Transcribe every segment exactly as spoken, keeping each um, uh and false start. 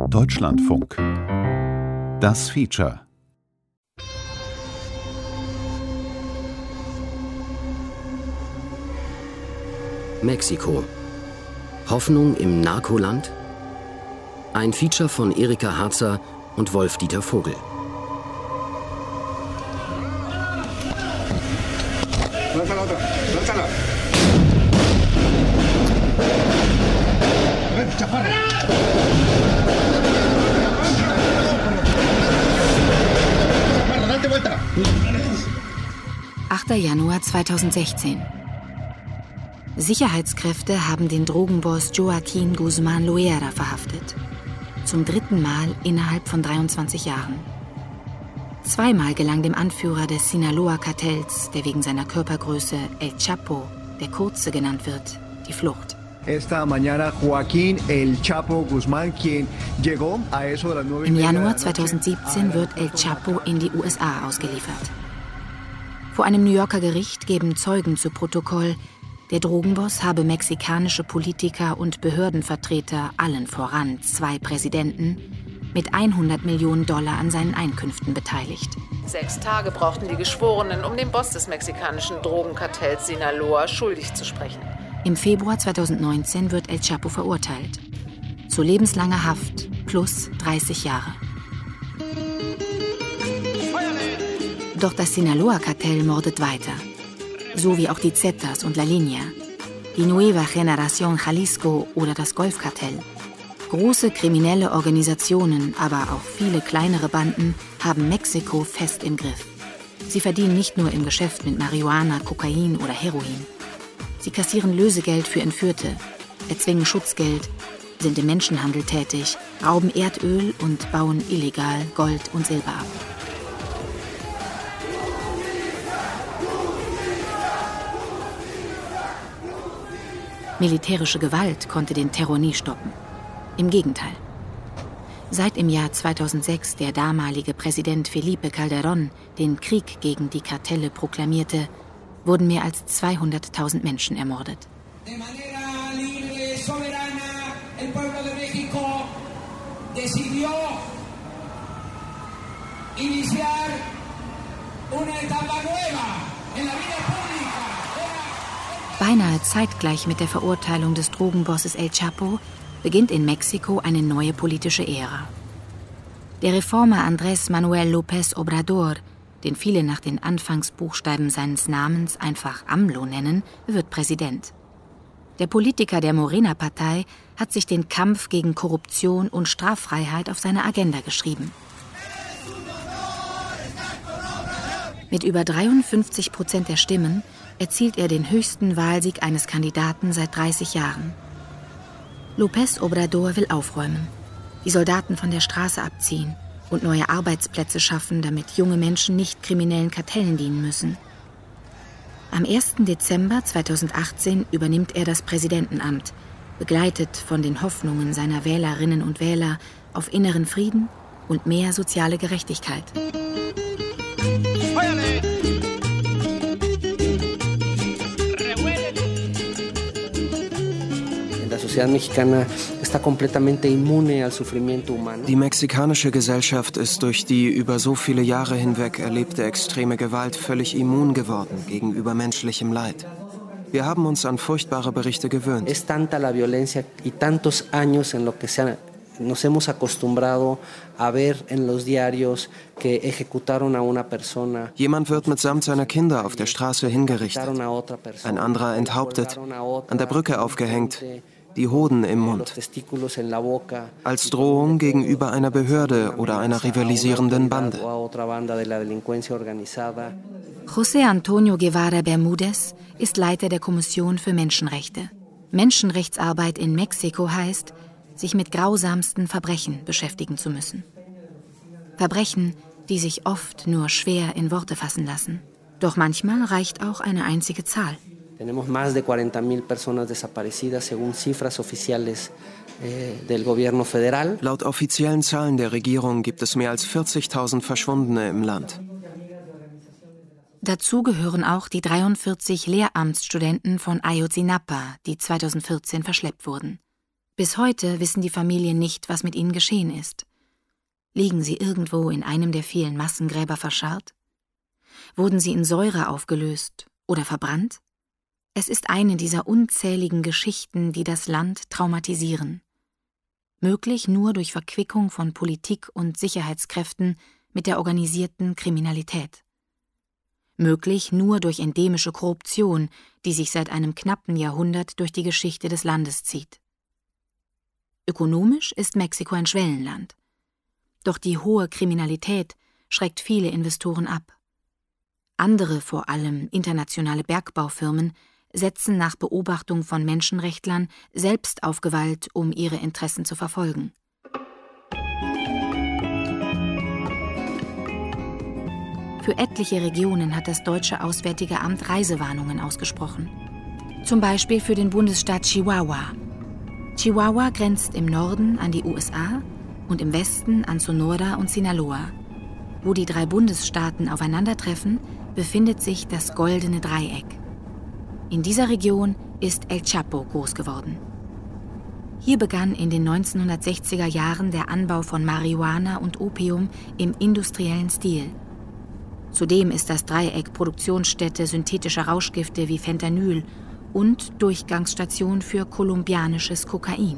Deutschlandfunk. Das Feature. Mexiko. Hoffnung im Narkoland? Ein Feature von Erika Harzer und Wolf-Dieter Vogel. achter Januar zweitausendsechzehn. Sicherheitskräfte haben den Drogenboss Joaquín Guzmán Loera verhaftet. Zum dritten Mal innerhalb von dreiundzwanzig Jahren. Zweimal gelang dem Anführer des Sinaloa-Kartells, der wegen seiner Körpergröße El Chapo, der Kurze genannt wird, die Flucht. Im Januar zweitausendsiebzehn wird El Chapo in die U S A ausgeliefert. Vor einem New Yorker Gericht geben Zeugen zu Protokoll, der Drogenboss habe mexikanische Politiker und Behördenvertreter, allen voran zwei Präsidenten, mit hundert Millionen Dollar an seinen Einkünften beteiligt. Sechs Tage brauchten die Geschworenen, um den Boss des mexikanischen Drogenkartells Sinaloa schuldig zu sprechen. Im Februar zweitausendneunzehn wird El Chapo verurteilt. Zu lebenslanger Haft plus dreißig Jahre. Doch das Sinaloa-Kartell mordet weiter. So wie auch die Zetas und La Línea, die Nueva Generación Jalisco oder das Golfkartell. Große kriminelle Organisationen, aber auch viele kleinere Banden haben Mexiko fest im Griff. Sie verdienen nicht nur im Geschäft mit Marihuana, Kokain oder Heroin. Sie kassieren Lösegeld für Entführte, erzwingen Schutzgeld, sind im Menschenhandel tätig, rauben Erdöl und bauen illegal Gold und Silber ab. Militärische Gewalt konnte den Terror nie stoppen. Im Gegenteil. Seit im Jahr zweitausendsechs der damalige Präsident Felipe Calderón den Krieg gegen die Kartelle proklamierte, wurden mehr als zweihunderttausend Menschen ermordet. De manera libre, soberana, el pueblo de México decidió iniciar una etapa nueva en la vida pública. Beinahe zeitgleich mit der Verurteilung des Drogenbosses El Chapo beginnt in Mexiko eine neue politische Ära. Der Reformer Andrés Manuel López Obrador, den viele nach den Anfangsbuchstaben seines Namens einfach AMLO nennen, wird Präsident. Der Politiker der Morena-Partei hat sich den Kampf gegen Korruption und Straffreiheit auf seine Agenda geschrieben. Mit über dreiundfünfzig Prozent der Stimmen erzielt er den höchsten Wahlsieg eines Kandidaten seit dreißig Jahren. López Obrador will aufräumen, die Soldaten von der Straße abziehen und neue Arbeitsplätze schaffen, damit junge Menschen nicht kriminellen Kartellen dienen müssen. Am ersten Dezember zweitausendachtzehn übernimmt er das Präsidentenamt, begleitet von den Hoffnungen seiner Wählerinnen und Wähler auf inneren Frieden und mehr soziale Gerechtigkeit. Die mexikanische Gesellschaft ist durch die über so viele Jahre hinweg erlebte extreme Gewalt völlig immun geworden gegenüber menschlichem Leid. Wir haben uns an furchtbare Berichte gewöhnt. Es tanta la violencia y tantos años en lo que se nos hemos acostumbrado a ver en los diarios que ejecutaron a una persona. Jemand wird mitsamt seiner Kinder auf der Straße hingerichtet, ein anderer enthauptet, an der Brücke aufgehängt, die Hoden im Mund. Als Drohung gegenüber einer Behörde oder einer rivalisierenden Bande. José Antonio Guevara Bermúdez ist Leiter der Kommission für Menschenrechte. Menschenrechtsarbeit in Mexiko heißt, sich mit grausamsten Verbrechen beschäftigen zu müssen. Verbrechen, die sich oft nur schwer in Worte fassen lassen. Doch manchmal reicht auch eine einzige Zahl. Tenemos más de cuarenta mil personas desaparecidas según cifras oficiales del gobierno federal. Laut offiziellen Zahlen der Regierung gibt es mehr als vierzigtausend Verschwundene im Land. Dazu gehören auch die dreiundvierzig Lehramtsstudenten von Ayotzinapa, die zweitausendvierzehn verschleppt wurden. Bis heute wissen die Familien nicht, was mit ihnen geschehen ist. Liegen sie irgendwo in einem der vielen Massengräber verscharrt? Wurden sie in Säure aufgelöst oder verbrannt? Es ist eine dieser unzähligen Geschichten, die das Land traumatisieren. Möglich nur durch Verquickung von Politik und Sicherheitskräften mit der organisierten Kriminalität. Möglich nur durch endemische Korruption, die sich seit einem knappen Jahrhundert durch die Geschichte des Landes zieht. Ökonomisch ist Mexiko ein Schwellenland. Doch die hohe Kriminalität schreckt viele Investoren ab. Andere, vor allem internationale Bergbaufirmen, setzen nach Beobachtung von Menschenrechtlern selbst auf Gewalt, um ihre Interessen zu verfolgen. Für etliche Regionen hat das deutsche Auswärtige Amt Reisewarnungen ausgesprochen. Zum Beispiel für den Bundesstaat Chihuahua. Chihuahua grenzt im Norden an die U S A und im Westen an Sonora und Sinaloa. Wo die drei Bundesstaaten aufeinandertreffen, befindet sich das Goldene Dreieck. In dieser Region ist El Chapo groß geworden. Hier begann in den neunzehnhundertsechziger Jahren der Anbau von Marihuana und Opium im industriellen Stil. Zudem ist das Dreieck Produktionsstätte synthetischer Rauschgifte wie Fentanyl und Durchgangsstation für kolumbianisches Kokain.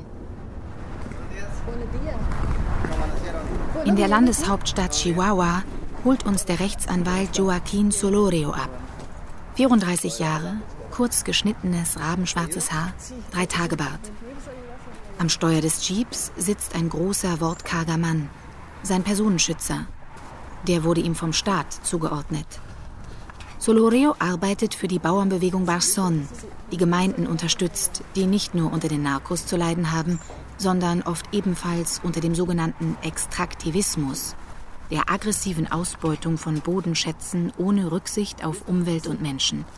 In der Landeshauptstadt Chihuahua holt uns der Rechtsanwalt Joaquín Solorio ab. vierunddreißig Jahre, kurz geschnittenes, rabenschwarzes Haar, drei Tage Bart. Am Steuer des Jeeps sitzt ein großer, wortkarger Mann, sein Personenschützer. Der wurde ihm vom Staat zugeordnet. Solorio arbeitet für die Bauernbewegung Barzón, die Gemeinden unterstützt, die nicht nur unter den Narcos zu leiden haben, sondern oft ebenfalls unter dem sogenannten Extraktivismus, der aggressiven Ausbeutung von Bodenschätzen ohne Rücksicht auf Umwelt und Menschen.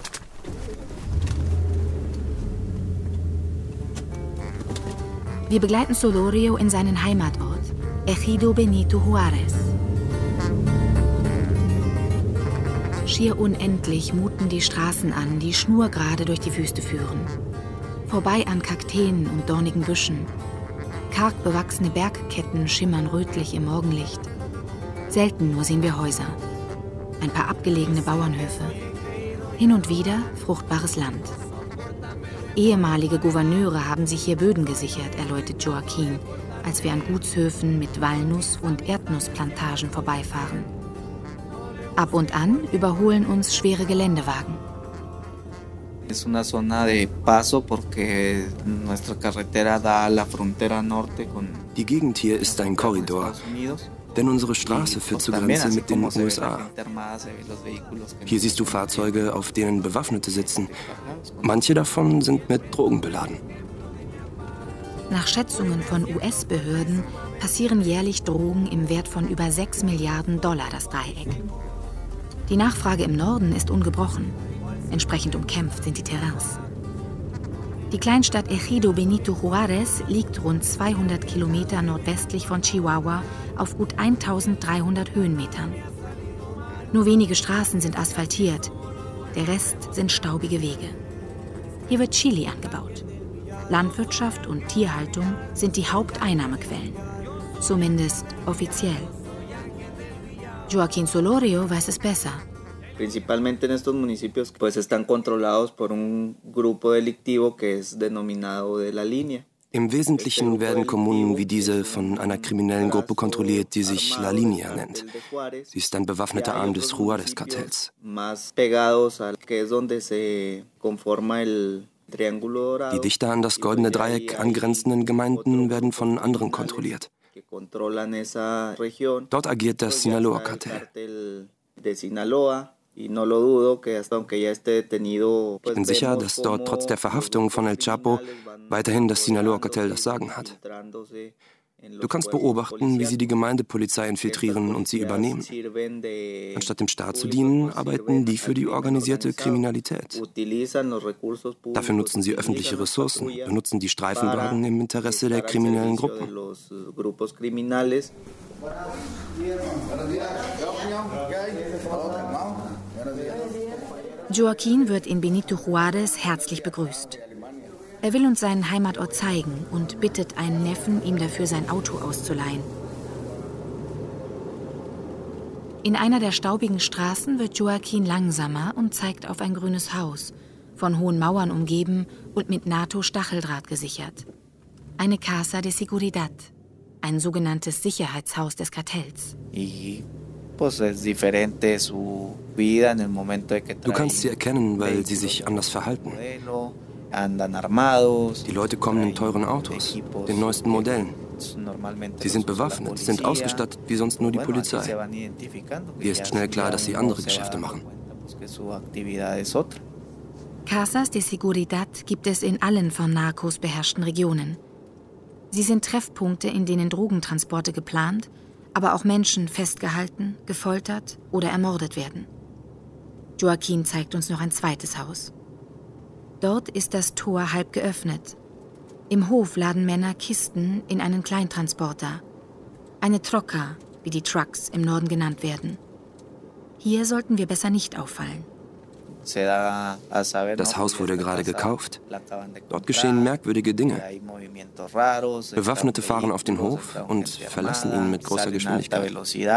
Wir begleiten Solorio in seinen Heimatort, Ejido Benito Juárez. Schier unendlich muten die Straßen an, die schnurgerade durch die Wüste führen. Vorbei an Kakteen und dornigen Büschen. Karg bewachsene Bergketten schimmern rötlich im Morgenlicht. Selten nur sehen wir Häuser. Ein paar abgelegene Bauernhöfe. Hin und wieder fruchtbares Land. Ehemalige Gouverneure haben sich hier Böden gesichert, erläutert Joaquín, als wir an Gutshöfen mit Walnuss- und Erdnussplantagen vorbeifahren. Ab und an überholen uns schwere Geländewagen. Es una zona de paso porque nuestra carretera da a la frontera norte con. Die Gegend hier ist ein Korridor, denn unsere Straße führt zur Grenze mit den U S A. Hier siehst du Fahrzeuge, auf denen Bewaffnete sitzen. Manche davon sind mit Drogen beladen. Nach Schätzungen von U S-Behörden passieren jährlich Drogen im Wert von über sechs Milliarden Dollar das Dreieck. Die Nachfrage im Norden ist ungebrochen. Entsprechend umkämpft sind die Terrains. Die Kleinstadt Ejido Benito Juárez liegt rund zweihundert Kilometer nordwestlich von Chihuahua auf gut eintausenddreihundert Höhenmetern. Nur wenige Straßen sind asphaltiert, der Rest sind staubige Wege. Hier wird Chili angebaut. Landwirtschaft und Tierhaltung sind die Haupteinnahmequellen, zumindest offiziell. Joaquín Solorio weiß es besser. Principalmente en estos municipios pues están controlados por un grupo delictivo que es denominado de la Línea. Im Wesentlichen werden Kommunen wie diese von einer kriminellen Gruppe kontrolliert, die sich La Línea nennt. Sie ist ein bewaffneter Arm des Juárez-Kartells. Die dichter an das Goldene Dreieck angrenzenden Gemeinden werden von anderen kontrolliert. Dort agiert das Sinaloa-Kartell. Ich bin sicher, dass dort trotz der Verhaftung von El Chapo weiterhin das Sinaloa-Kartell das Sagen hat. Du kannst beobachten, wie sie die Gemeindepolizei infiltrieren und sie übernehmen. Anstatt dem Staat zu dienen, arbeiten die für die organisierte Kriminalität. Dafür nutzen sie öffentliche Ressourcen, benutzen die Streifenwagen im Interesse der kriminellen Gruppen. Joaquín wird in Benito Juárez herzlich begrüßt. Er will uns seinen Heimatort zeigen und bittet einen Neffen, ihm dafür sein Auto auszuleihen. In einer der staubigen Straßen wird Joaquin langsamer und zeigt auf ein grünes Haus, von hohen Mauern umgeben und mit NATO-Stacheldraht gesichert. Eine Casa de Seguridad, ein sogenanntes Sicherheitshaus des Kartells. Du kannst sie erkennen, weil sie sich anders verhalten. Die Leute kommen in teuren Autos, den neuesten Modellen. Sie sind bewaffnet, sind ausgestattet wie sonst nur die Polizei. Hier ist schnell klar, dass sie andere Geschäfte machen. Casas de Seguridad gibt es in allen von Narcos beherrschten Regionen. Sie sind Treffpunkte, in denen Drogentransporte geplant, aber auch Menschen festgehalten, gefoltert oder ermordet werden. Joaquin zeigt uns noch ein zweites Haus. Dort ist das Tor halb geöffnet. Im Hof laden Männer Kisten in einen Kleintransporter. Eine Troca, wie die Trucks im Norden genannt werden. Hier sollten wir besser nicht auffallen. Das Haus wurde gerade gekauft. Dort geschehen merkwürdige Dinge. Bewaffnete fahren auf den Hof und verlassen ihn mit großer Geschwindigkeit.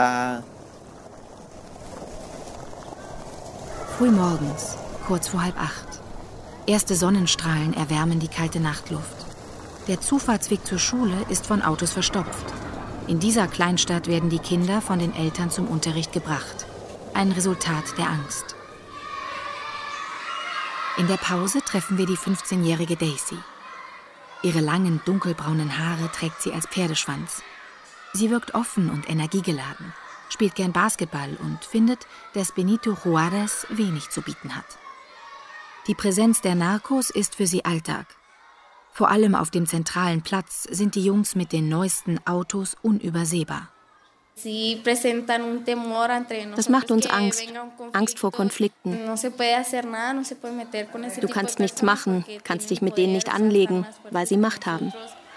Frühmorgens, kurz vor halb acht. Erste Sonnenstrahlen erwärmen die kalte Nachtluft. Der Zufahrtsweg zur Schule ist von Autos verstopft. In dieser Kleinstadt werden die Kinder von den Eltern zum Unterricht gebracht. Ein Resultat der Angst. In der Pause treffen wir die fünfzehnjährige Daisy. Ihre langen, dunkelbraunen Haare trägt sie als Pferdeschwanz. Sie wirkt offen und energiegeladen, spielt gern Basketball und findet, dass Benito Juárez wenig zu bieten hat. Die Präsenz der Narcos ist für sie Alltag. Vor allem auf dem zentralen Platz sind die Jungs mit den neuesten Autos unübersehbar. Das macht uns Angst, Angst vor Konflikten. Du kannst nichts machen, kannst dich mit denen nicht anlegen, weil sie Macht haben.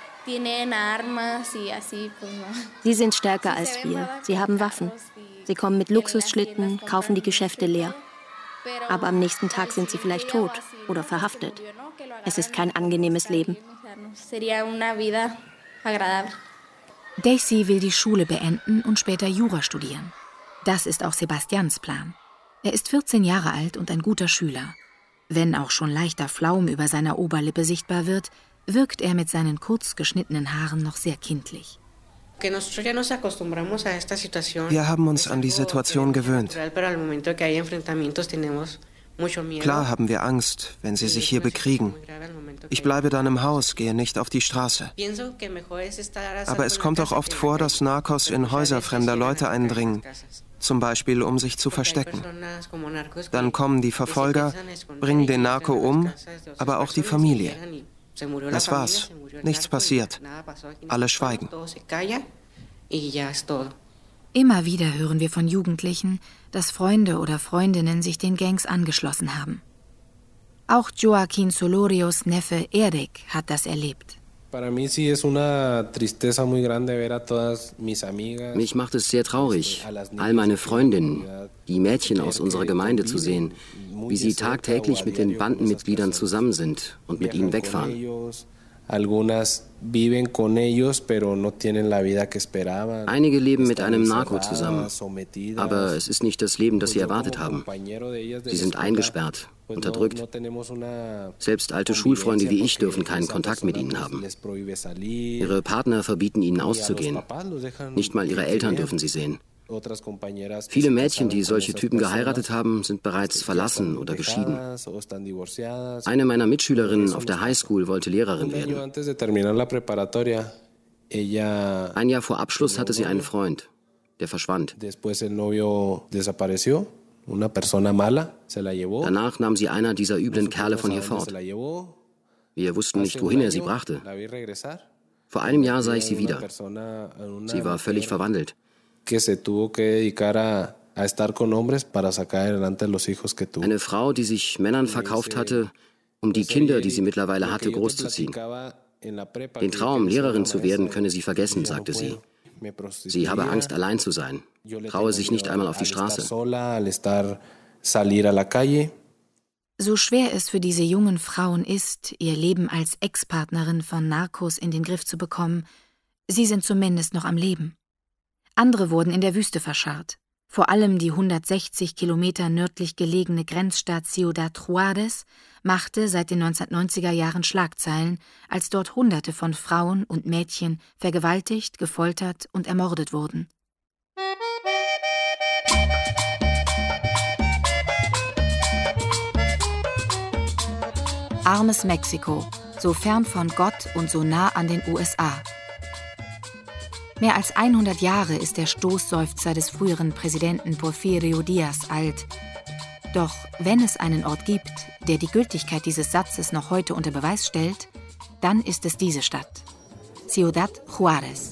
Sie sind stärker als wir, sie haben Waffen. Sie kommen mit Luxusschlitten, kaufen die Geschäfte leer. Aber am nächsten Tag sind sie vielleicht tot oder verhaftet. Es ist kein angenehmes Leben. Daisy will die Schule beenden und später Jura studieren. Das ist auch Sebastians Plan. Er ist vierzehn Jahre alt und ein guter Schüler. Wenn auch schon leichter Flaum über seiner Oberlippe sichtbar wird, wirkt er mit seinen kurz geschnittenen Haaren noch sehr kindlich. Wir haben uns an die Situation gewöhnt. Klar haben wir Angst, wenn sie sich hier bekriegen. Ich bleibe dann im Haus, gehe nicht auf die Straße. Aber es kommt auch oft vor, dass Narcos in Häuser fremder Leute eindringen, zum Beispiel um sich zu verstecken. Dann kommen die Verfolger, bringen den Narco um, aber auch die Familie. Das war's. Nichts passiert. Alle schweigen. Immer wieder hören wir von Jugendlichen, dass Freunde oder Freundinnen sich den Gangs angeschlossen haben. Auch Joaquin Solorios Neffe Eric hat das erlebt. Mich macht es sehr traurig, all meine Freundinnen, die Mädchen aus unserer Gemeinde zu sehen, wie sie tagtäglich mit den Bandenmitgliedern zusammen sind und mit ihnen wegfahren. Einige leben mit einem Narco zusammen, aber es ist nicht das Leben, das sie erwartet haben. Sie sind eingesperrt, unterdrückt. Selbst alte Schulfreunde wie ich dürfen keinen Kontakt mit ihnen haben. Ihre Partner verbieten ihnen auszugehen. Nicht mal ihre Eltern dürfen sie sehen. Viele Mädchen, die solche Typen geheiratet haben, sind bereits verlassen oder geschieden. Eine meiner Mitschülerinnen auf der Highschool wollte Lehrerin werden. Ein Jahr vor Abschluss hatte sie einen Freund, der verschwand. Danach nahm sie einer dieser üblen Kerle von hier fort. Wir wussten nicht, wohin er sie brachte. Vor einem Jahr sah ich sie wieder. Sie war völlig verwandelt. Eine Frau, die sich Männern verkauft hatte, um die Kinder, die sie mittlerweile hatte, großzuziehen. Den Traum, Lehrerin zu werden, könne sie vergessen, sagte sie. Sie habe Angst, allein zu sein, traue sich nicht einmal auf die Straße. So schwer es für diese jungen Frauen ist, ihr Leben als Ex-Partnerin von Narcos in den Griff zu bekommen, sie sind zumindest noch am Leben. Andere wurden in der Wüste verscharrt. Vor allem die hundertsechzig Kilometer nördlich gelegene Grenzstadt Ciudad Juárez machte seit den neunzehnhundertneunziger Jahren Schlagzeilen, als dort Hunderte von Frauen und Mädchen vergewaltigt, gefoltert und ermordet wurden. Armes Mexiko, so fern von Gott und so nah an den U S A. Mehr als hundert Jahre ist der Stoßseufzer des früheren Präsidenten Porfirio Díaz alt. Doch wenn es einen Ort gibt, der die Gültigkeit dieses Satzes noch heute unter Beweis stellt, dann ist es diese Stadt, Ciudad Juárez.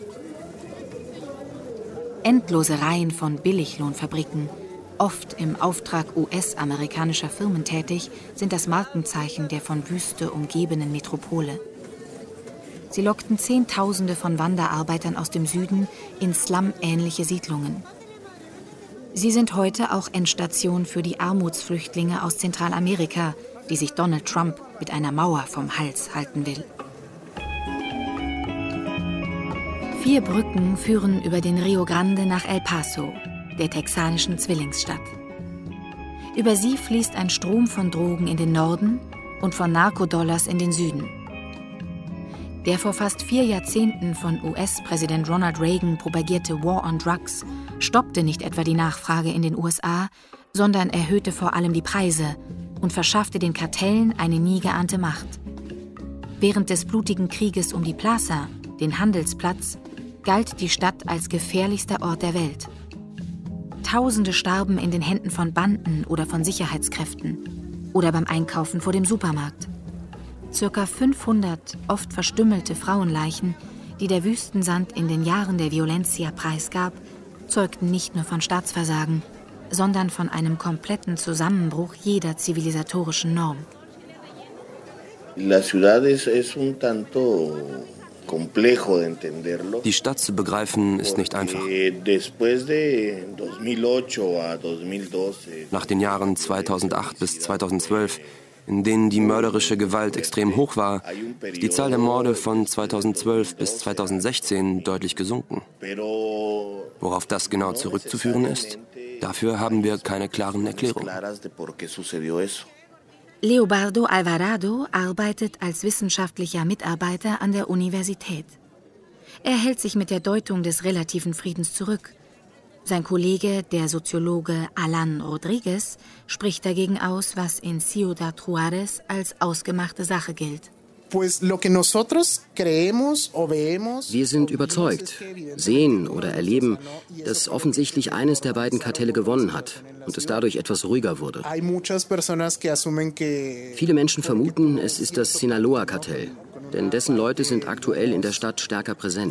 Endlose Reihen von Billiglohnfabriken, oft im Auftrag U S-amerikanischer Firmen tätig, sind das Markenzeichen der von Wüste umgebenen Metropole. Sie lockten Zehntausende von Wanderarbeitern aus dem Süden in slum-ähnliche Siedlungen. Sie sind heute auch Endstation für die Armutsflüchtlinge aus Zentralamerika, die sich Donald Trump mit einer Mauer vom Hals halten will. Vier Brücken führen über den Rio Grande nach El Paso, der texanischen Zwillingsstadt. Über sie fließt ein Strom von Drogen in den Norden und von Narkodollars in den Süden. Der vor fast vier Jahrzehnten von U S-Präsident Ronald Reagan propagierte War on Drugs stoppte nicht etwa die Nachfrage in den U S A, sondern erhöhte vor allem die Preise und verschaffte den Kartellen eine nie geahnte Macht. Während des blutigen Krieges um die Plaza, den Handelsplatz, galt die Stadt als gefährlichster Ort der Welt. Tausende starben in den Händen von Banden oder von Sicherheitskräften oder beim Einkaufen vor dem Supermarkt. Circa fünfhundert oft verstümmelte Frauenleichen, die der Wüstensand in den Jahren der Violencia preisgab, zeugten nicht nur von Staatsversagen, sondern von einem kompletten Zusammenbruch jeder zivilisatorischen Norm. Die Stadt zu begreifen ist nicht einfach. Nach den Jahren zweitausendacht bis zweitausendzwölf, in denen die mörderische Gewalt extrem hoch war, ist die Zahl der Morde von zweitausendzwölf bis zweitausendsechzehn deutlich gesunken. Worauf das genau zurückzuführen ist, dafür haben wir keine klaren Erklärungen. Leobardo Alvarado arbeitet als wissenschaftlicher Mitarbeiter an der Universität. Er hält sich mit der Deutung des relativen Friedens zurück. Sein Kollege, der Soziologe Alan Rodriguez, spricht dagegen aus, was in Ciudad Juárez als ausgemachte Sache gilt. Wir sind überzeugt, sehen oder erleben, dass offensichtlich eines der beiden Kartelle gewonnen hat und es dadurch etwas ruhiger wurde. Viele Menschen vermuten, es ist das Sinaloa-Kartell, denn dessen Leute sind aktuell in der Stadt stärker präsent.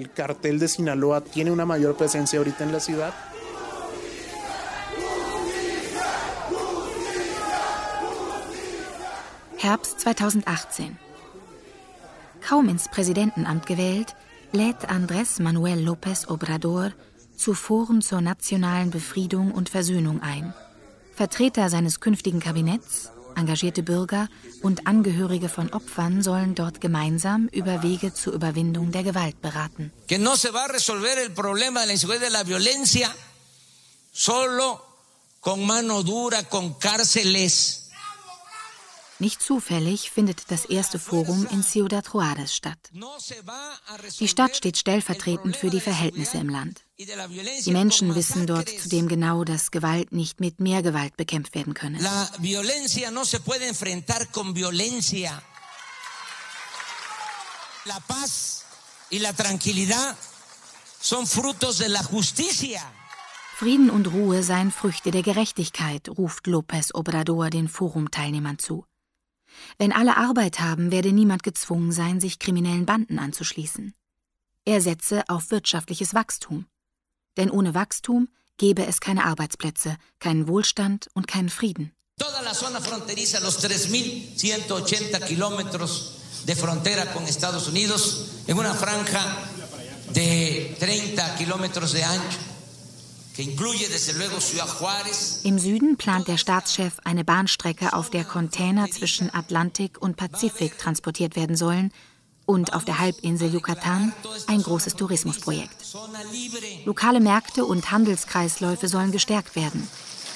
Herbst zweitausendachtzehn. Kaum ins Präsidentenamt gewählt, lädt Andrés Manuel López Obrador zu Foren zur nationalen Befriedung und Versöhnung ein. Vertreter seines künftigen Kabinetts, engagierte Bürger und Angehörige von Opfern sollen dort gemeinsam über Wege zur Überwindung der Gewalt beraten. Que no se va a resolver el problema de la inseguridad y de la violencia solo con mano dura, con cárceles. Nicht zufällig findet das erste Forum in Ciudad Juárez statt. Die Stadt steht stellvertretend für die Verhältnisse im Land. Die Menschen wissen dort zudem genau, dass Gewalt nicht mit mehr Gewalt bekämpft werden könne. La violencia no se puede enfrentar con violencia. La paz y la tranquilidad son frutos de la justicia. Frieden und Ruhe seien Früchte der Gerechtigkeit, ruft López Obrador den Forumteilnehmern zu. Wenn alle Arbeit haben, werde niemand gezwungen sein, sich kriminellen Banden anzuschließen. Er setze auf wirtschaftliches Wachstum. Denn ohne Wachstum gäbe es keine Arbeitsplätze, keinen Wohlstand und keinen Frieden. Toda la zona fronteriza, los tres mil ciento ochenta kilómetros de frontera con Estados Unidos, en una franja de treinta kilómetros de ancho. Im Süden plant der Staatschef eine Bahnstrecke, auf der Container zwischen Atlantik und Pazifik transportiert werden sollen, und auf der Halbinsel Yucatan ein großes Tourismusprojekt. Lokale Märkte und Handelskreisläufe sollen gestärkt werden.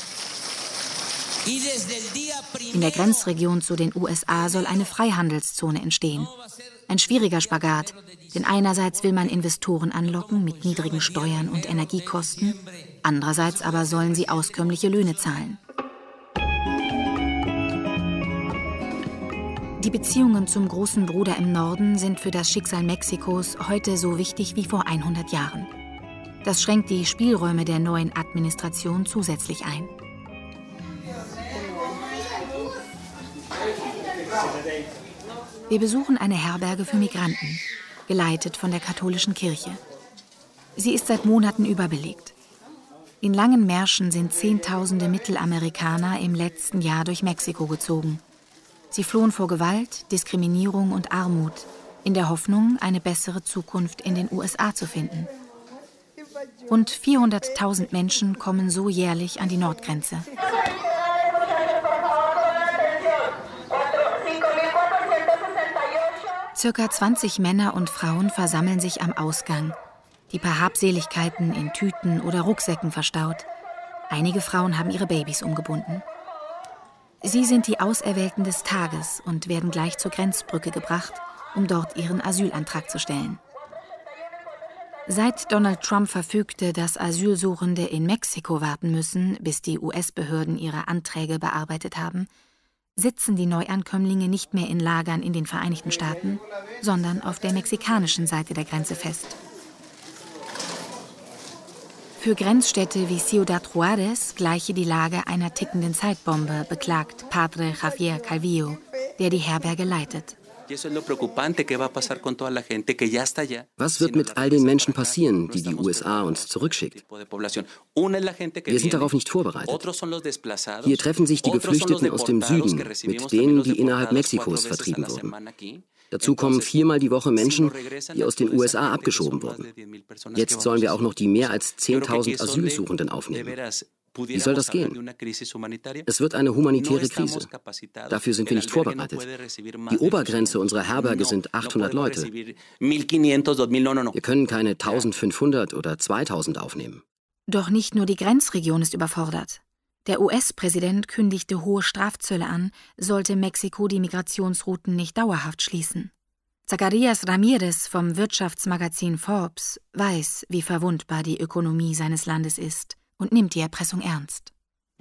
In der Grenzregion zu den U S A soll eine Freihandelszone entstehen. Ein schwieriger Spagat, denn einerseits will man Investoren anlocken mit niedrigen Steuern und Energiekosten, andererseits aber sollen sie auskömmliche Löhne zahlen. Die Beziehungen zum großen Bruder im Norden sind für das Schicksal Mexikos heute so wichtig wie vor hundert Jahren. Das schränkt die Spielräume der neuen Administration zusätzlich ein. Wir besuchen eine Herberge für Migranten, geleitet von der katholischen Kirche. Sie ist seit Monaten überbelegt. In langen Märschen sind Zehntausende Mittelamerikaner im letzten Jahr durch Mexiko gezogen. Sie flohen vor Gewalt, Diskriminierung und Armut, in der Hoffnung, eine bessere Zukunft in den U S A zu finden. Rund vierhunderttausend Menschen kommen so jährlich an die Nordgrenze. Circa zwanzig Männer und Frauen versammeln sich am Ausgang, die paar Habseligkeiten in Tüten oder Rucksäcken verstaut. Einige Frauen haben ihre Babys umgebunden. Sie sind die Auserwählten des Tages und werden gleich zur Grenzbrücke gebracht, um dort ihren Asylantrag zu stellen. Seit Donald Trump verfügte, dass Asylsuchende in Mexiko warten müssen, bis die U S-Behörden ihre Anträge bearbeitet haben, sitzen die Neuankömmlinge nicht mehr in Lagern in den Vereinigten Staaten, sondern auf der mexikanischen Seite der Grenze fest. Für Grenzstädte wie Ciudad Juárez gleiche die Lage einer tickenden Zeitbombe, beklagt Padre Javier Calvillo, der die Herberge leitet. Was wird mit all den Menschen passieren, die die U S A uns zurückschickt? Wir sind darauf nicht vorbereitet. Hier treffen sich die Geflüchteten aus dem Süden mit denen, die innerhalb Mexikos vertrieben wurden. Dazu kommen viermal die Woche Menschen, die aus den U S A abgeschoben wurden. Jetzt sollen wir auch noch die mehr als zehntausend Asylsuchenden aufnehmen. Wie soll das gehen? Es wird eine humanitäre Krise. Dafür sind wir nicht vorbereitet. Die Obergrenze unserer Herberge sind achthundert Leute. Wir können keine eintausendfünfhundert oder zweitausend aufnehmen. Doch nicht nur die Grenzregion ist überfordert. Der U S-Präsident kündigte hohe Strafzölle an, sollte Mexiko die Migrationsrouten nicht dauerhaft schließen. Zacarias Ramirez vom Wirtschaftsmagazin Forbes weiß, wie verwundbar die Ökonomie seines Landes ist und nimmt die Erpressung ernst.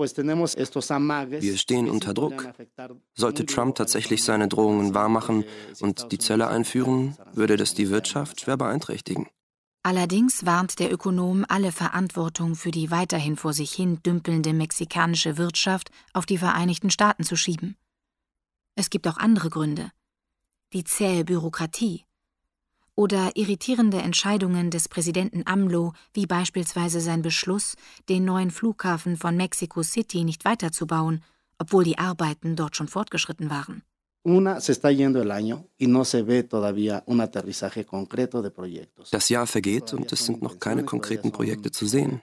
Wir stehen unter Druck. Sollte Trump tatsächlich seine Drohungen wahrmachen und die Zölle einführen, würde das die Wirtschaft schwer beeinträchtigen. Allerdings warnt der Ökonom, alle Verantwortung für die weiterhin vor sich hin dümpelnde mexikanische Wirtschaft auf die Vereinigten Staaten zu schieben. Es gibt auch andere Gründe. Die zähe Bürokratie oder irritierende Entscheidungen des Präsidenten AMLO, wie beispielsweise sein Beschluss, den neuen Flughafen von Mexico City nicht weiterzubauen, obwohl die Arbeiten dort schon fortgeschritten waren. Das Jahr vergeht und es sind noch keine konkreten Projekte zu sehen.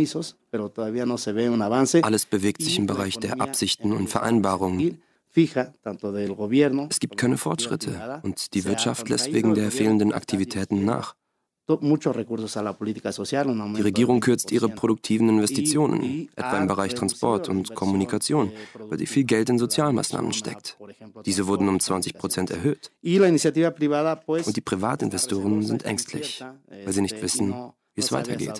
Alles bewegt sich im Bereich der Absichten und Vereinbarungen. Es gibt keine Fortschritte und die Wirtschaft lässt wegen der fehlenden Aktivitäten nach. Die Regierung kürzt ihre produktiven Investitionen, etwa im Bereich Transport und Kommunikation, weil sie viel Geld in Sozialmaßnahmen steckt. Diese wurden um zwanzig Prozent erhöht. Und die Privatinvestoren sind ängstlich, weil sie nicht wissen, wie es weitergeht.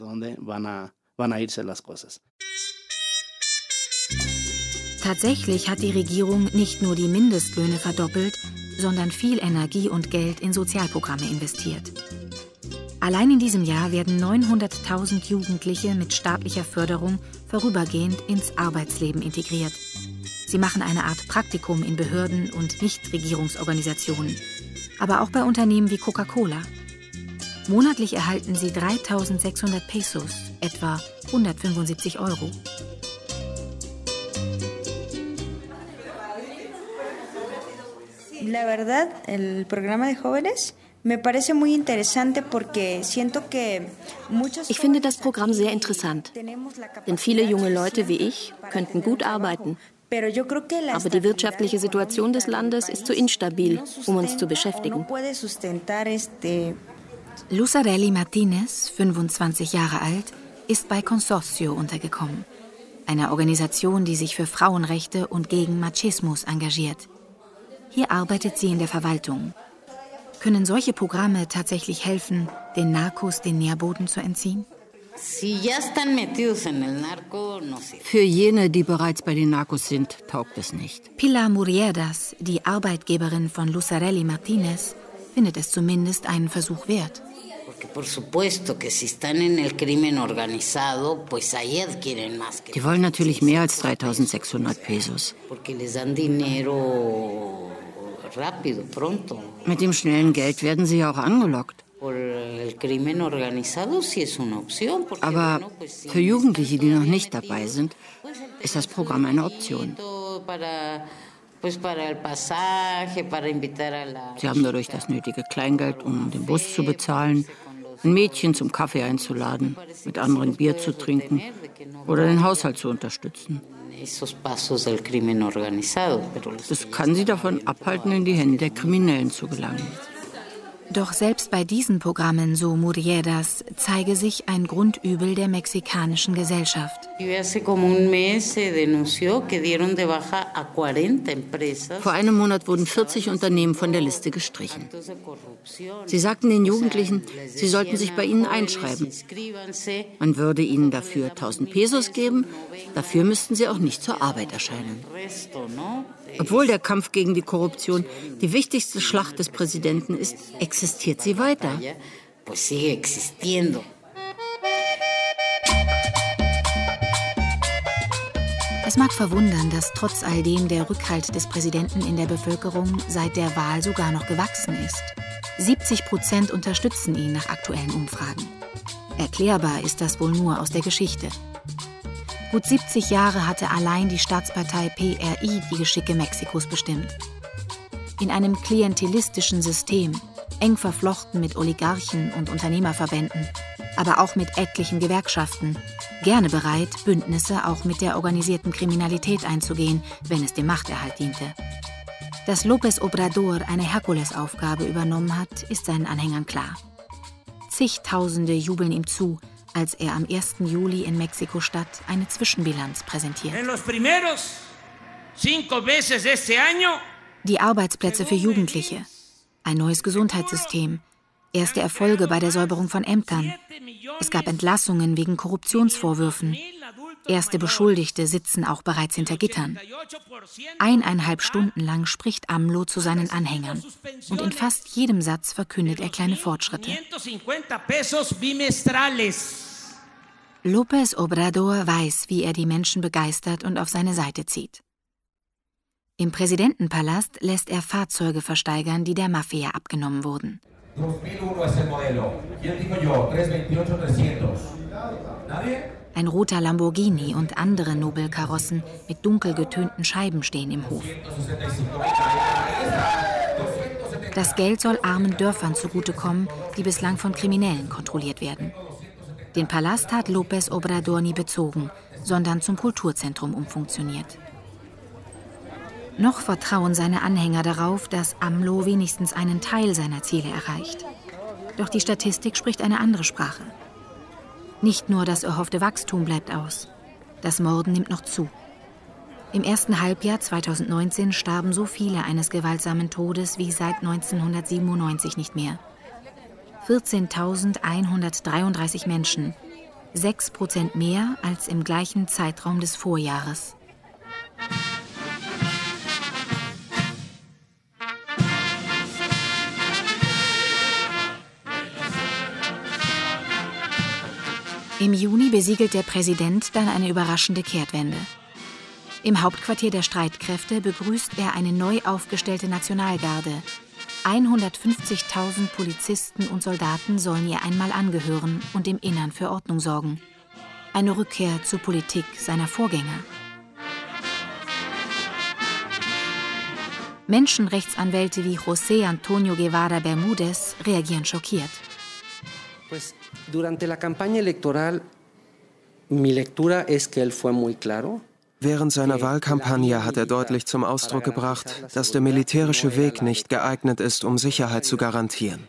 Tatsächlich hat die Regierung nicht nur die Mindestlöhne verdoppelt, sondern viel Energie und Geld in Sozialprogramme investiert. Allein in diesem Jahr werden neunhunderttausend Jugendliche mit staatlicher Förderung vorübergehend ins Arbeitsleben integriert. Sie machen eine Art Praktikum in Behörden und Nichtregierungsorganisationen, aber auch bei Unternehmen wie Coca-Cola. Monatlich erhalten sie dreitausendsechshundert Pesos, etwa hundertfünfundsiebzig Euro. La verdad, el programa de jóvenes Ich finde das Programm sehr interessant, denn viele junge Leute wie ich könnten gut arbeiten. Aber die wirtschaftliche Situation des Landes ist zu instabil, um uns zu beschäftigen. Lucarelli Martinez, fünfundzwanzig Jahre alt, ist bei Consorcio untergekommen, einer Organisation, die sich für Frauenrechte und gegen Machismus engagiert. Hier arbeitet sie in der Verwaltung. Können solche Programme tatsächlich helfen, den Narcos den Nährboden zu entziehen? Für jene, die bereits bei den Narcos sind, taugt es nicht. Pilar Muriedas, die Arbeitgeberin von Lucarelli Martinez, findet es zumindest einen Versuch wert. Die wollen natürlich mehr als dreitausendsechshundert Pesos. Mit dem schnellen Geld werden sie ja auch angelockt. Aber für Jugendliche, die noch nicht dabei sind, ist das Programm eine Option. Sie haben dadurch das nötige Kleingeld, um den Bus zu bezahlen, ein Mädchen zum Kaffee einzuladen, mit anderen Bier zu trinken oder den Haushalt zu unterstützen. Das kann sie davon abhalten, in die Hände der Kriminellen zu gelangen. Doch selbst bei diesen Programmen, so Muriedas, zeige sich ein Grundübel der mexikanischen Gesellschaft. Vor einem Monat wurden vierzig Unternehmen von der Liste gestrichen. Sie sagten den Jugendlichen, sie sollten sich bei ihnen einschreiben. Man würde ihnen dafür tausend Pesos geben, dafür müssten sie auch nicht zur Arbeit erscheinen. Obwohl der Kampf gegen die Korruption die wichtigste Schlacht des Präsidenten ist, existiert sie weiter. Es mag verwundern, dass trotz all dem der Rückhalt des Präsidenten in der Bevölkerung seit der Wahl sogar noch gewachsen ist. siebzig Prozent unterstützen ihn nach aktuellen Umfragen. Erklärbar ist das wohl nur aus der Geschichte. Gut siebzig Jahre hatte allein die Staatspartei P R I die Geschicke Mexikos bestimmt. In einem klientelistischen System, eng verflochten mit Oligarchen und Unternehmerverbänden, aber auch mit etlichen Gewerkschaften, gerne bereit, Bündnisse auch mit der organisierten Kriminalität einzugehen, wenn es dem Machterhalt diente. Dass López Obrador eine Herkulesaufgabe übernommen hat, ist seinen Anhängern klar. Zigtausende jubeln ihm zu, als er am ersten Juli in Mexiko-Stadt eine Zwischenbilanz präsentiert. Die Arbeitsplätze für Jugendliche, ein neues Gesundheitssystem, erste Erfolge bei der Säuberung von Ämtern. Es gab Entlassungen wegen Korruptionsvorwürfen. Erste Beschuldigte sitzen auch bereits hinter Gittern. Eineinhalb Stunden lang spricht AMLO zu seinen Anhängern. Und in fast jedem Satz verkündet er kleine Fortschritte. López Obrador weiß, wie er die Menschen begeistert und auf seine Seite zieht. Im Präsidentenpalast lässt er Fahrzeuge versteigern, die der Mafia abgenommen wurden. Ein roter Lamborghini und andere Nobelkarossen mit dunkel getönten Scheiben stehen im Hof. Das Geld soll armen Dörfern zugutekommen, die bislang von Kriminellen kontrolliert werden. Den Palast hat López Obrador nie bezogen, sondern zum Kulturzentrum umfunktioniert. Noch vertrauen seine Anhänger darauf, dass AMLO wenigstens einen Teil seiner Ziele erreicht. Doch die Statistik spricht eine andere Sprache. Nicht nur das erhoffte Wachstum bleibt aus. Das Morden nimmt noch zu. Im ersten Halbjahr zweitausendneunzehn starben so viele eines gewaltsamen Todes wie seit neunzehnhundertsiebenundneunzig nicht mehr. vierzehntausendeinhundertdreiunddreißig Menschen, sechs Prozent mehr als im gleichen Zeitraum des Vorjahres. Im Juni besiegelt der Präsident dann eine überraschende Kehrtwende. Im Hauptquartier der Streitkräfte begrüßt er eine neu aufgestellte Nationalgarde. hundertfünfzigtausend Polizisten und Soldaten sollen ihr einmal angehören und im Innern für Ordnung sorgen. Eine Rückkehr zur Politik seiner Vorgänger. Menschenrechtsanwälte wie José Antonio Guevara Bermúdez reagieren schockiert. Pues durante la campaña electoral mi lectura es que él fue muy claro. Während seiner Wahlkampagne hat er deutlich zum Ausdruck gebracht, dass der militärische Weg nicht geeignet ist, um Sicherheit zu garantieren.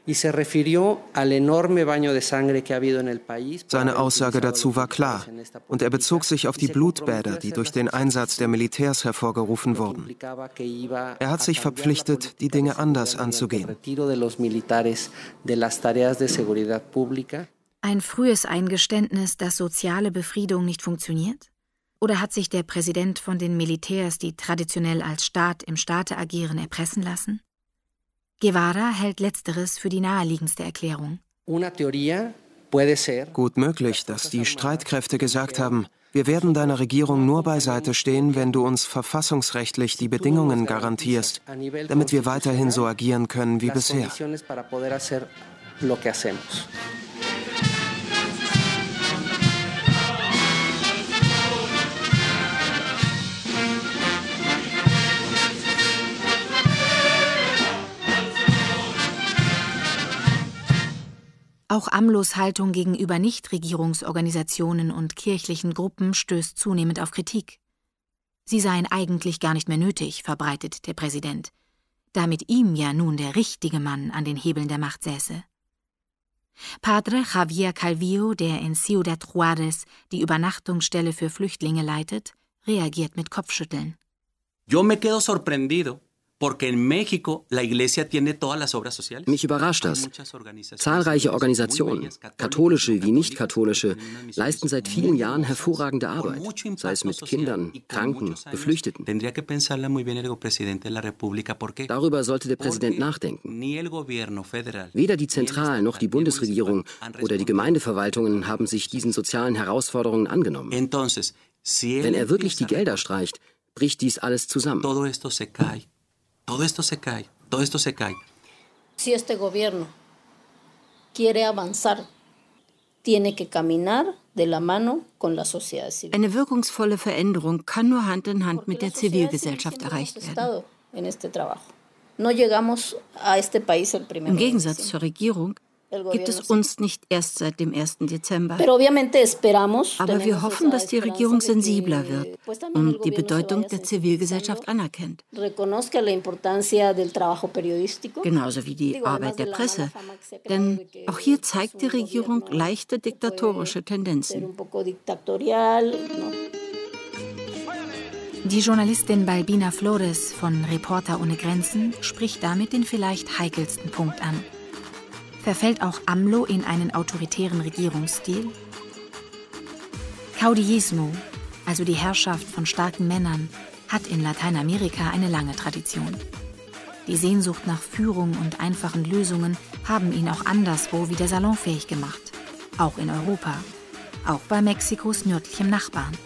Seine Aussage dazu war klar und er bezog sich auf die Blutbäder, die durch den Einsatz der Militärs hervorgerufen wurden. Er hat sich verpflichtet, die Dinge anders anzugehen. Ein frühes Eingeständnis, dass soziale Befriedung nicht funktioniert? Oder hat sich der Präsident von den Militärs, die traditionell als Staat im Staate agieren, erpressen lassen? Guevara hält Letzteres für die naheliegendste Erklärung. Gut möglich, dass die Streitkräfte gesagt haben, wir werden deiner Regierung nur beiseite stehen, wenn du uns verfassungsrechtlich die Bedingungen garantierst, damit wir weiterhin so agieren können wie bisher. Auch AMLOs Haltung gegenüber Nichtregierungsorganisationen und kirchlichen Gruppen stößt zunehmend auf Kritik. Sie seien eigentlich gar nicht mehr nötig, verbreitet der Präsident, da mit ihm ja nun der richtige Mann an den Hebeln der Macht säße. Padre Javier Calvillo, der in Ciudad Juárez die Übernachtungsstelle für Flüchtlinge leitet, reagiert mit Kopfschütteln. Yo me quedo sorprendido. Mich überrascht das. Zahlreiche Organisationen, katholische wie nicht katholische, leisten seit vielen Jahren hervorragende Arbeit, sei es mit Kindern, Kranken, Geflüchteten. Darüber sollte der Präsident nachdenken. Weder die Zentral- noch die Bundesregierung oder die Gemeindeverwaltungen haben sich diesen sozialen Herausforderungen angenommen. Wenn er wirklich die Gelder streicht, bricht dies alles zusammen. Todo esto se cae, todo esto se cae. Si este gobierno quiere avanzar, tiene que caminar de la mano con la sociedad civil. Eine wirkungsvolle Veränderung kann nur Hand in Hand mit der Zivilgesellschaft erreicht werden. Im Gegensatz zur Regierung gibt es uns nicht erst seit dem ersten Dezember. Aber wir hoffen, dass die Regierung sensibler wird und die Bedeutung der Zivilgesellschaft anerkennt. Genauso wie die Arbeit der Presse. Denn auch hier zeigt die Regierung leichte diktatorische Tendenzen. Die Journalistin Balbina Flores von Reporter ohne Grenzen spricht damit den vielleicht heikelsten Punkt an. Verfällt auch AMLO in einen autoritären Regierungsstil? Caudillismo, also die Herrschaft von starken Männern, hat in Lateinamerika eine lange Tradition. Die Sehnsucht nach Führung und einfachen Lösungen haben ihn auch anderswo wieder salonfähig gemacht. Auch in Europa. Auch bei Mexikos nördlichem Nachbarn.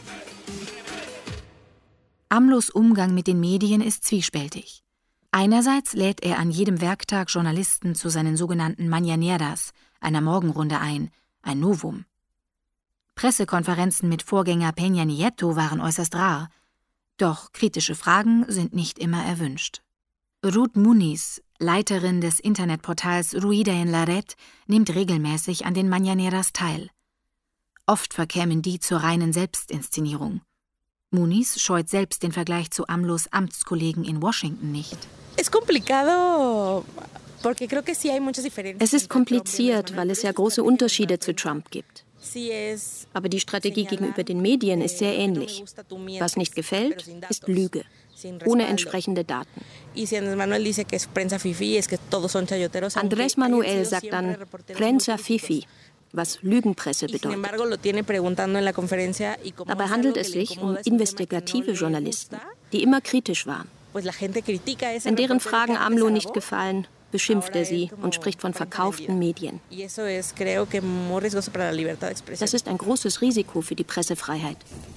AMLOs Umgang mit den Medien ist zwiespältig. Einerseits lädt er an jedem Werktag Journalisten zu seinen sogenannten Mañaneras, einer Morgenrunde ein, ein Novum. Pressekonferenzen mit Vorgänger Peña Nieto waren äußerst rar, doch kritische Fragen sind nicht immer erwünscht. Ruth Muniz, Leiterin des Internetportals Ruida en la Red, nimmt regelmäßig an den Mañaneras teil. Oft verkämen die zur reinen Selbstinszenierung. Muniz scheut selbst den Vergleich zu AMLOs Amtskollegen in Washington nicht. Es ist kompliziert, weil es ja große Unterschiede zu Trump gibt. Aber die Strategie gegenüber den Medien ist sehr ähnlich. Was nicht gefällt, ist Lüge, ohne entsprechende Daten. Andrés Manuel sagt dann Prensa Fifi, was Lügenpresse bedeutet. Dabei handelt es sich um investigative Journalisten, die immer kritisch waren. Wenn deren Fragen AMLO nicht gefallen, beschimpft er sie und spricht von verkauften Medien. Das ist ein großes Risiko für die Pressefreiheit.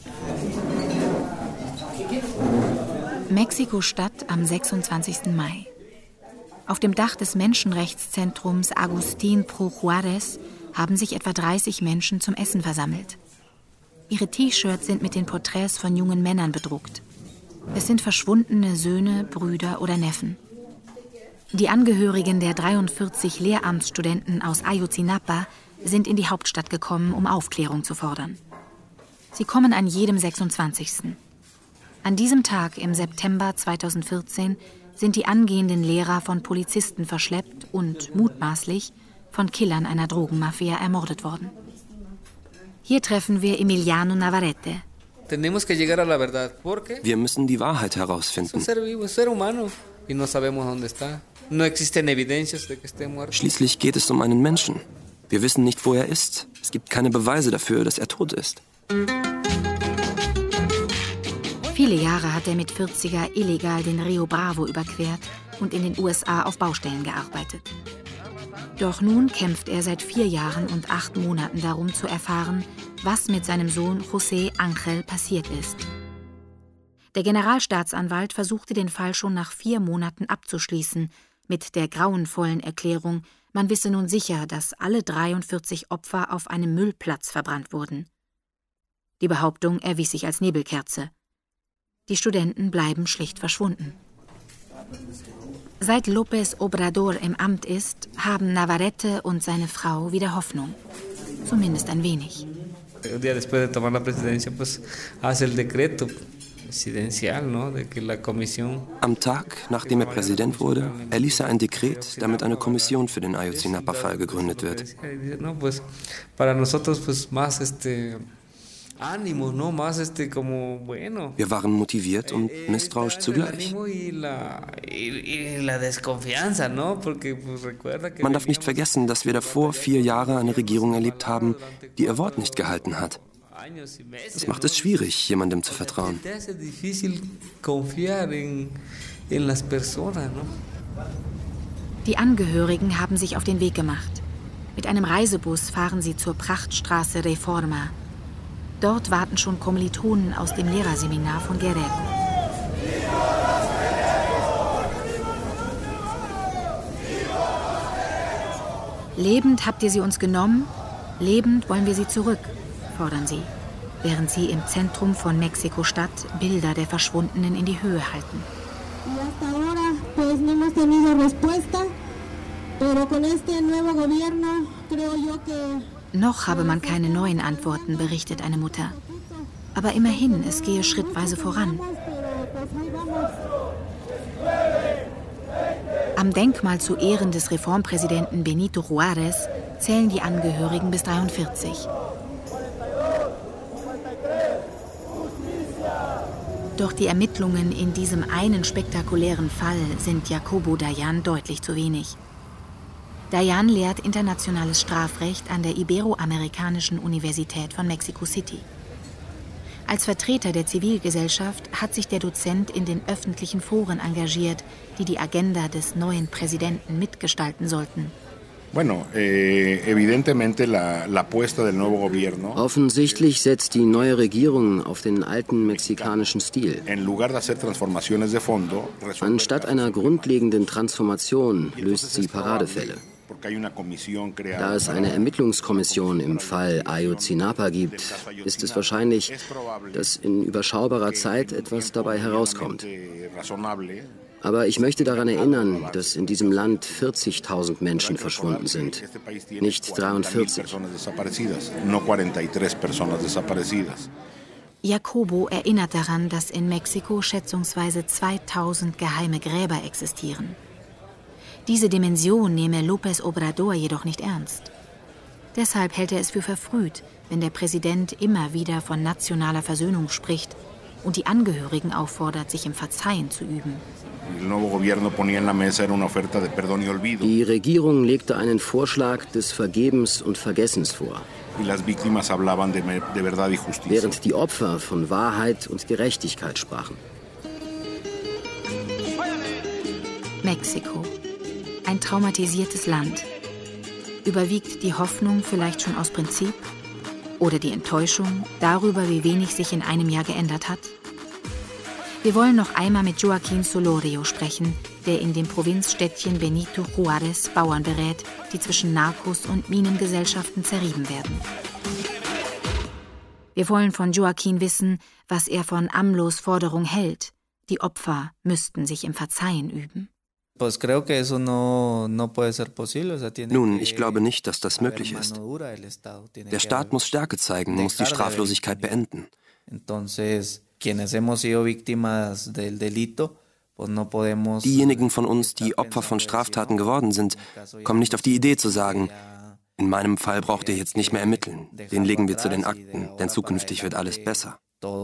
Mexiko-Stadt am sechsundzwanzigsten Mai. Auf dem Dach des Menschenrechtszentrums Agustín pro Juárez haben sich etwa dreißig Menschen zum Essen versammelt. Ihre T-Shirts sind mit den Porträts von jungen Männern bedruckt. Es sind verschwundene Söhne, Brüder oder Neffen. Die Angehörigen der dreiundvierzig Lehramtsstudenten aus Ayotzinapa sind in die Hauptstadt gekommen, um Aufklärung zu fordern. Sie kommen an jedem sechsundzwanzigsten An diesem Tag im September zweitausendvierzehn sind die angehenden Lehrer von Polizisten verschleppt und mutmaßlich von Killern einer Drogenmafia ermordet worden. Hier treffen wir Emiliano Navarrete. Wir müssen die Wahrheit herausfinden. Schließlich geht es um einen Menschen. Wir wissen nicht, wo er ist. Es gibt keine Beweise dafür, dass er tot ist. Viele Jahre hat der mit vierziger illegal den Rio Bravo überquert und in den U S A auf Baustellen gearbeitet. Doch nun kämpft er seit vier Jahren und acht Monaten darum zu erfahren, was mit seinem Sohn José Ángel passiert ist. Der Generalstaatsanwalt versuchte den Fall schon nach vier Monaten abzuschließen, mit der grauenvollen Erklärung, man wisse nun sicher, dass alle dreiundvierzig Opfer auf einem Müllplatz verbrannt wurden. Die Behauptung erwies sich als Nebelkerze. Die Studenten bleiben schlicht verschwunden. Seit López Obrador im Amt ist, haben Navarrete und seine Frau wieder Hoffnung. Zumindest ein wenig. Am Tag, nachdem er Präsident wurde, erließ er ein Dekret, damit eine Kommission für den Ayotzinapa-Fall gegründet wird. Wir waren motiviert und misstrauisch zugleich. Man darf nicht vergessen, dass wir davor vier Jahre eine Regierung erlebt haben, die ihr Wort nicht gehalten hat. Das macht es schwierig, jemandem zu vertrauen. Die Angehörigen haben sich auf den Weg gemacht. Mit einem Reisebus fahren sie zur Prachtstraße Reforma. Dort warten schon Kommilitonen aus dem Lehrerseminar von Guerrero. Lebend habt ihr sie uns genommen, lebend wollen wir sie zurück, fordern sie, während sie im Zentrum von Mexiko-Stadt Bilder der Verschwundenen in die Höhe halten. Noch habe man keine neuen Antworten, berichtet eine Mutter. Aber immerhin, es gehe schrittweise voran. Am Denkmal zu Ehren des Reformpräsidenten Benito Juárez zählen die Angehörigen bis dreiundvierzig. Doch die Ermittlungen in diesem einen spektakulären Fall sind Jacobo Dayan deutlich zu wenig. Dayan lehrt internationales Strafrecht an der Iberoamerikanischen Universität von Mexico City. Als Vertreter der Zivilgesellschaft hat sich der Dozent in den öffentlichen Foren engagiert, die die Agenda des neuen Präsidenten mitgestalten sollten. Offensichtlich setzt die neue Regierung auf den alten mexikanischen Stil. Anstatt einer grundlegenden Transformation löst sie Paradefälle. Da es eine Ermittlungskommission im Fall Ayotzinapa gibt, ist es wahrscheinlich, dass in überschaubarer Zeit etwas dabei herauskommt. Aber ich möchte daran erinnern, dass in diesem Land vierzigtausend Menschen verschwunden sind, nicht dreiundvierzig. Jacobo erinnert daran, dass in Mexiko schätzungsweise zweitausend geheime Gräber existieren. Diese Dimension nehme López Obrador jedoch nicht ernst. Deshalb hält er es für verfrüht, wenn der Präsident immer wieder von nationaler Versöhnung spricht und die Angehörigen auffordert, sich im Verzeihen zu üben. Die Regierung legte einen Vorschlag des Vergebens und Vergessens vor, während die Opfer von Wahrheit und Gerechtigkeit sprachen. Mexiko. Ein traumatisiertes Land. Überwiegt die Hoffnung vielleicht schon aus Prinzip? Oder die Enttäuschung darüber, wie wenig sich in einem Jahr geändert hat? Wir wollen noch einmal mit Joaquín Solorio sprechen, der in dem Provinzstädtchen Benito Juárez Bauern berät, die zwischen Narcos und Minengesellschaften zerrieben werden. Wir wollen von Joaquín wissen, was er von AMLOs Forderung hält, Die Opfer müssten sich im Verzeihen üben. Nun, ich glaube nicht, dass das möglich ist. Der Staat muss Stärke zeigen, muss die Straflosigkeit beenden. Diejenigen von uns, die Opfer von Straftaten geworden sind, kommen nicht auf die Idee zu sagen, in meinem Fall braucht ihr jetzt nicht mehr ermitteln, den legen wir zu den Akten, denn zukünftig wird alles besser.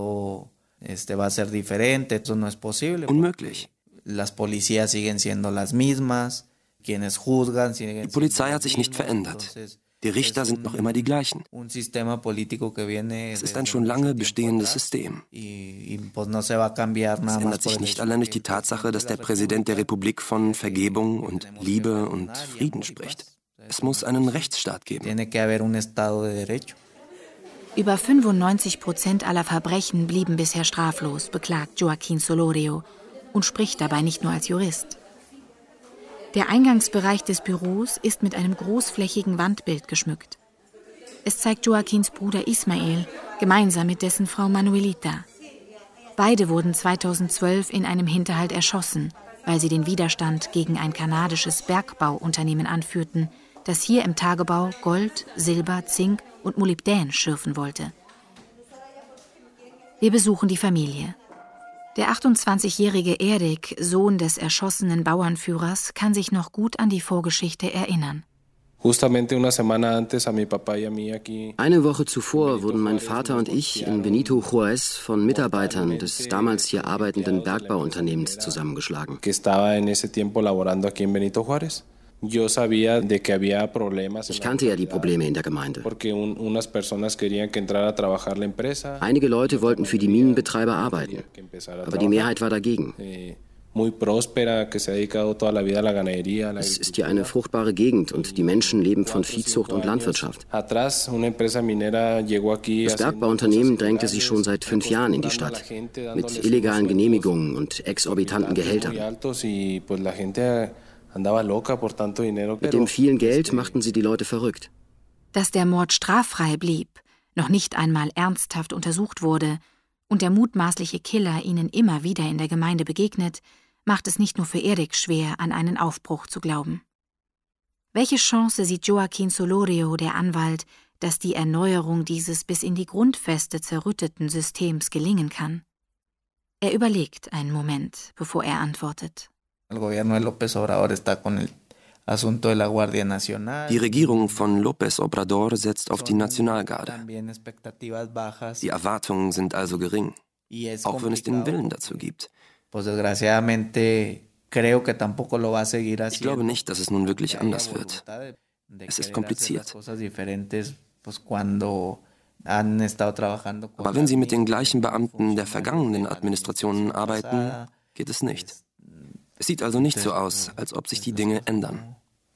Unmöglich. Die Polizei hat sich nicht verändert. Die Richter sind noch immer die gleichen. Es ist ein schon lange bestehendes System. Es ändert sich nicht allein durch die Tatsache, dass der Präsident der Republik von Vergebung und Liebe und Frieden spricht. Es muss einen Rechtsstaat geben. Über fünfundneunzig Prozent aller Verbrechen blieben bisher straflos, beklagt Joaquín Solorio und spricht dabei nicht nur als Jurist. Der Eingangsbereich des Büros ist mit einem großflächigen Wandbild geschmückt. Es zeigt Joaquins Bruder Ismael gemeinsam mit dessen Frau Manuelita. Beide wurden zweitausendzwölf in einem Hinterhalt erschossen, weil sie den Widerstand gegen ein kanadisches Bergbauunternehmen anführten, das hier im Tagebau Gold, Silber, Zink und Molybdän schürfen wollte. Wir besuchen die Familie. Der achtundzwanzigjährige Eric, Sohn des erschossenen Bauernführers, kann sich noch gut an die Vorgeschichte erinnern. Eine Woche zuvor wurden mein Vater und ich in Benito Juárez von Mitarbeitern des damals hier arbeitenden Bergbauunternehmens zusammengeschlagen. Ich kannte ja die Probleme in der Gemeinde. Einige Leute wollten für die Minenbetreiber arbeiten, aber die Mehrheit war dagegen. Es ist hier eine fruchtbare Gegend und die Menschen leben von Viehzucht und Landwirtschaft. Das Bergbauunternehmen drängte sich schon seit fünf Jahren in die Stadt, mit illegalen Genehmigungen und exorbitanten Gehältern. Mit dem vielen Geld machten sie die Leute verrückt. Dass der Mord straffrei blieb, noch nicht einmal ernsthaft untersucht wurde und der mutmaßliche Killer ihnen immer wieder in der Gemeinde begegnet, macht es nicht nur für Eric schwer, an einen Aufbruch zu glauben. Welche Chance sieht Joaquín Solorio, der Anwalt, dass die Erneuerung dieses bis in die Grundfeste zerrütteten Systems gelingen kann? Er überlegt einen Moment, bevor er antwortet. Die Regierung von López Obrador setzt auf die Nationalgarde. Die Erwartungen sind also gering, auch wenn es den Willen dazu gibt. Ich glaube nicht, dass es nun wirklich anders wird. Es ist kompliziert. Aber wenn Sie mit den gleichen Beamten der vergangenen Administrationen arbeiten, geht es nicht. Es sieht also nicht so aus, als ob sich die Dinge ändern.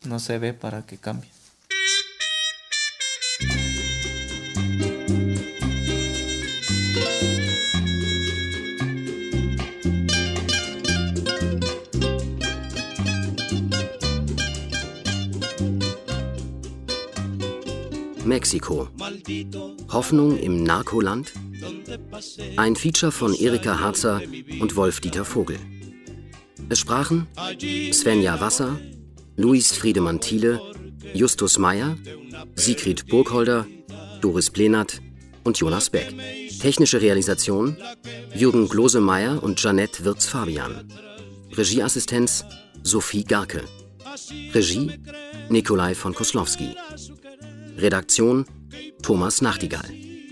Mexiko. Hoffnung im Narkoland? Ein Feature von Erika Harzer und Wolf-Dieter Vogel. Es sprachen Svenja Wasser, Luis Friedemann Thiele, Justus Meyer, Sigrid Burgholder, Doris Plenert und Jonas Beck. Technische Realisation Jürgen Glose-Meyer und Janette Wirz-Fabian. Regieassistenz Sophie Garke. Regie Nikolai von Koslowski. Redaktion Thomas Nachtigall.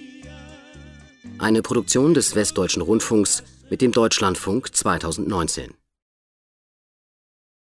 Eine Produktion des Westdeutschen Rundfunks mit dem Deutschlandfunk zweitausendneunzehn.